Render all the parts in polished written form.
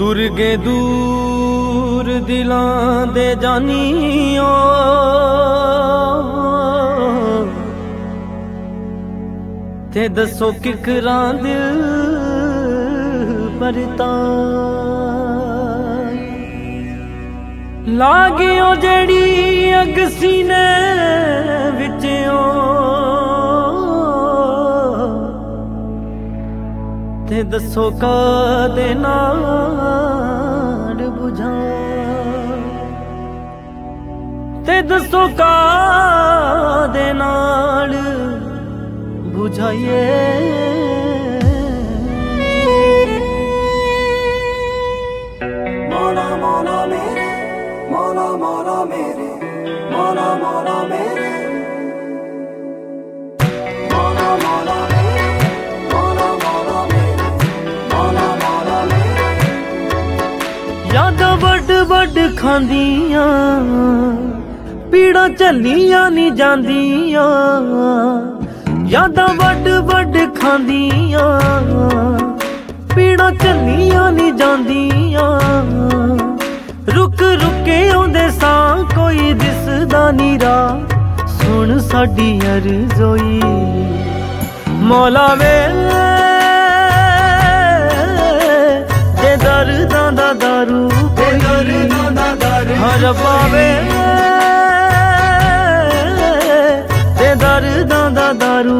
तुर गए दूर दिलां दे जानियो, ते दसो किकरां दिल परताई। लागियो जेड़ी अग सीने विचों, ते दसो कादे नाल बुझा, ते दसो कादे नाल बुझाइए। मौला मौला मेरे, मौला मौला मेरे, मौला मौला मेरे, मौला मौला मेरे, मौला मौला मेरे, मौला मौला मेरे। यादां वड वड खांदियां, पीड़ां झल्लियां नी जांदियां। यादां वड वड खांदियां, पीड़ां झल्लियां नी जांदियां। रुक रुके आउंदे सां, कोई दिसदा नी राह, सुन साडी अर्ज़ोई। मौला वे ते दर्दां दा दारू, हर पावे ते दर्दां दा दारू,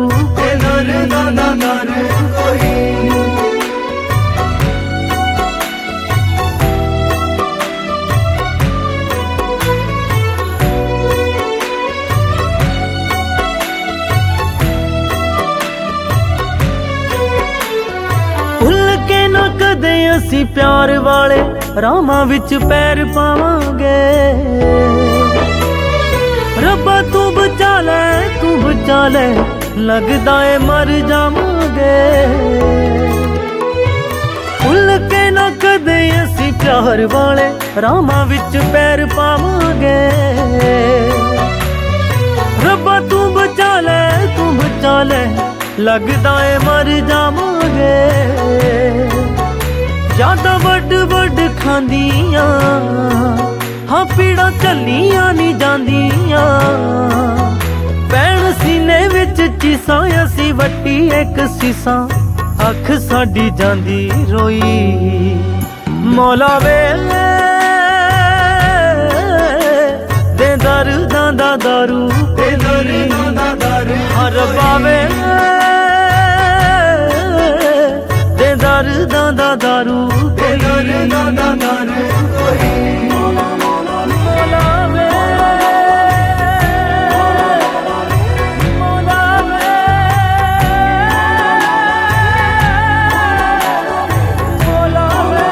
भुल के न कदे असी प्यार वाले रामां विच पैर पावांगे। रब्बा तू बचा ले, तू बचा ले, लगदा है मर जावांगे। भुल के न कदे असी प्यार वाले रामां विच पैर पावांगे। रब्बा तू बचा ले, तू बचा ले, लगदा है मर जावांगे। यादां वड वड खांदियां, हाँ पीड़ां झल्लियां नी जांदियां। पैण सीने विच चीसां, असी वट्टी एक सीसां, अख साडी जांदी रोई। मौला वे दे दर्दां दा दारू, हर पावे दे दर्दां दा दारू। मौला मौला वे, मौला वे, मौला वे।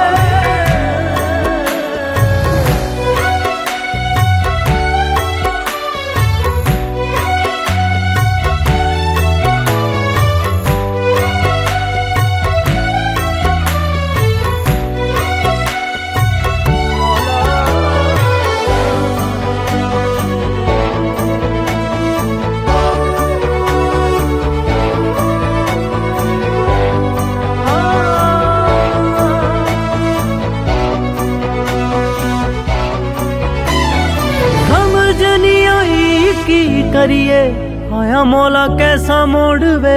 की करिए आया मौला कैसा मोड़वे,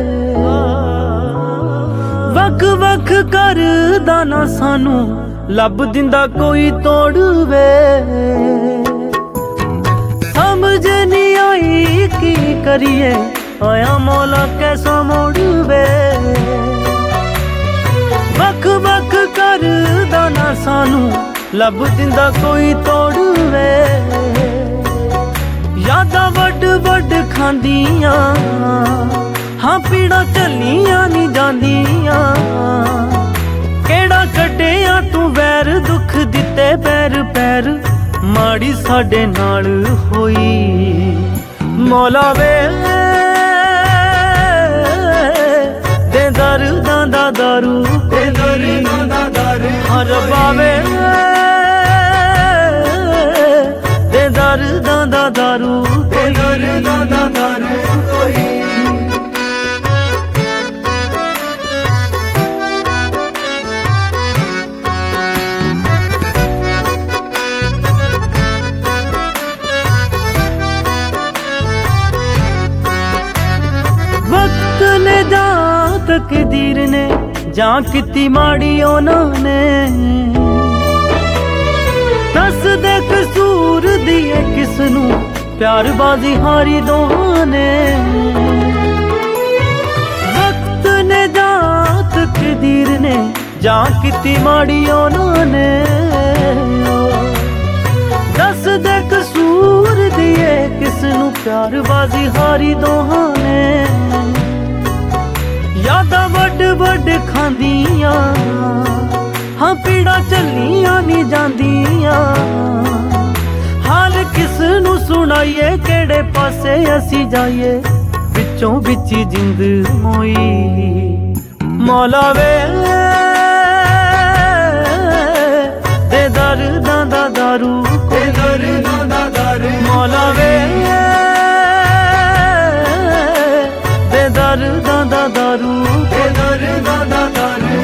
वख वख कर दाना सानू लब दिंदा कोई तोड़वे। समझ नहीं आई की करिए आया मौला कैसा मोड़वे, वख वख कर दाना सानू लब दिंदा कोई तोड़वे। यादां वड वड खांदियां, हाँ पीड़ां झल्लियां नी जांदियां। केड़ा कड्डिया तू वैर, दुख दिते पैर पैर, माड़ी साडे नाल होई। मौला वे दे दर्दां दा दारू, हर पावे दे दर्दां दा दारू। तकदीर ने जां किती माड़ी उन्होंने दस दे कसूर दिए किसनू प्यार बाजी हारी दोहां ने वक्त ने जां तकदीर ने जां किती माड़ी उन्होंने दस दे कसूर दिए किसनू प्यार बाजी हारी दोहां ने यादा वड वड खांदियां हाँ पीड़ा चलियां नी जांदियां हाल किस नू सुनाइए केड़े पासे असी जाइए विचों विची जिंद मोई मौला वे दे दर्दां दा दारू मौला वे दे दर्दां दा दारू